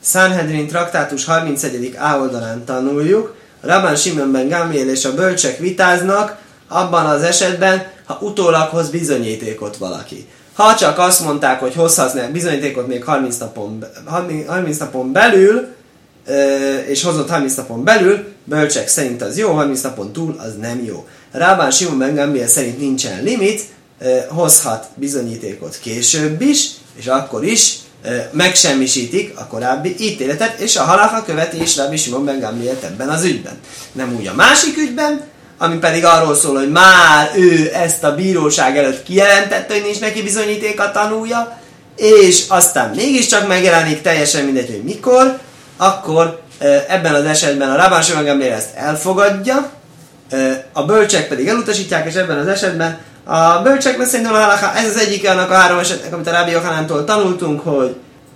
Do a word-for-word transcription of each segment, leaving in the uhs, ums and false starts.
Sanhedrin traktátus harmincegyedik á oldalán tanuljuk, Rabban Simon ben Gamliel és a bölcsek vitáznak abban az esetben, ha utólag hoz bizonyítékot valaki. Ha csak azt mondták, hogy hozhatsz bizonyítékot még harminc napon, harminc napon belül, és hozott harminc napon belül, bölcsek szerint az jó, harminc napon túl az nem jó. Rabban Simon ben Gamliel szerint nincsen limit, hozhat bizonyítékot később is, és akkor is megsemmisítik a korábbi ítéletet, és a halacha követi is Rabbi Simon ben Gamlielt ebben az ügyben. Nem úgy a másik ügyben, ami pedig arról szól, hogy már ő ezt a bíróság előtt kijelentette, hogy nincs neki bizonyíték a tanúja, és aztán mégiscsak megjelenik, teljesen mindegy, hogy mikor, akkor ebben az esetben a Rabban Simon ben Gamliel ezt elfogadja, a bölcsek pedig elutasítják, és ebben az esetben a bölcseknek szerintem a halacha, ez az egyik annak a három esetnek, amit a Rabbi Yochanántól tanultunk, hogy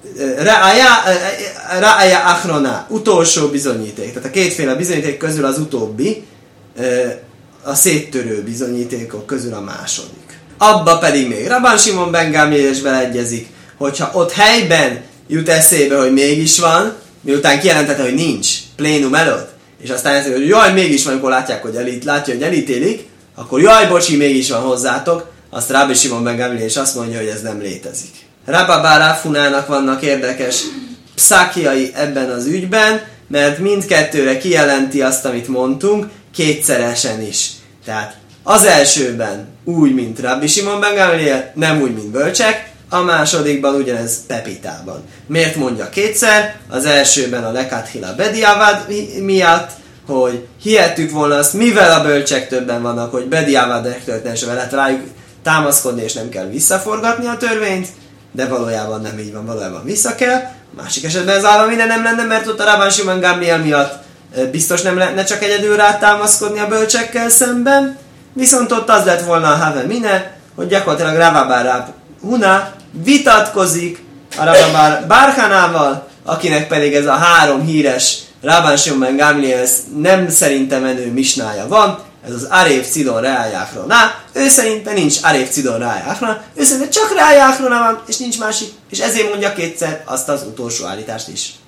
Ra'aya Achrona, utolsó bizonyíték. Tehát a kétféle bizonyíték közül az utóbbi, a széttörő bizonyítékok közül a második. Abba pedig még Rabban Simon ben Gamliel is beleegyezik, hogyha ott helyben jut eszébe, hogy mégis van, miután kijelentette, hogy nincs, plénum előtt, és aztán ezt, hogy jaj, mégis van, amikor látják, hogy elít, látja, hogy elítélik, akkor jaj, bocsi, mégis van hozzátok, azt Rabbi Simon ben Gamliel is azt mondja, hogy ez nem létezik. Rabba bar Afunának vannak érdekes pszakiai ebben az ügyben, mert mindkettőre kijelenti azt, amit mondtunk, kétszeresen is. Tehát az elsőben úgy, mint Rabbi Simon ben Gamliel, nem úgy, mint bölcsek, a másodikban ugyanez Pepitában. Miért mondja kétszer? Az elsőben a Lekathila Bediavad miatt, hogy hihettük volna azt, mivel a bölcsek többen vannak, hogy Bediavad megtörténésével lehet rájuk támaszkodni, és nem kell visszaforgatni a törvényt, de valójában nem így van, valójában vissza kell. Másik esetben ez állva minden nem lenne, mert ott a Rabban Simon Gamliel miatt biztos nem lehetne csak egyedül rá támaszkodni a bölcsekkel szemben, viszont ott az lett volna a Have Mine, hogy gyakorlatilag Rabba bar Huna vitatkozik a Rabba bar Barhanával, akinek pedig ez a három híres Rabban Simon ben Gamliel nem szerinte menő misnája van, ez az Arév Cidon Reájákrona, ő szerinte nincs Arév Cidon Reájákrona, ő szerinte csak Reájákrona van, és nincs másik, és ezért mondja kétszer azt az utolsó állítást is.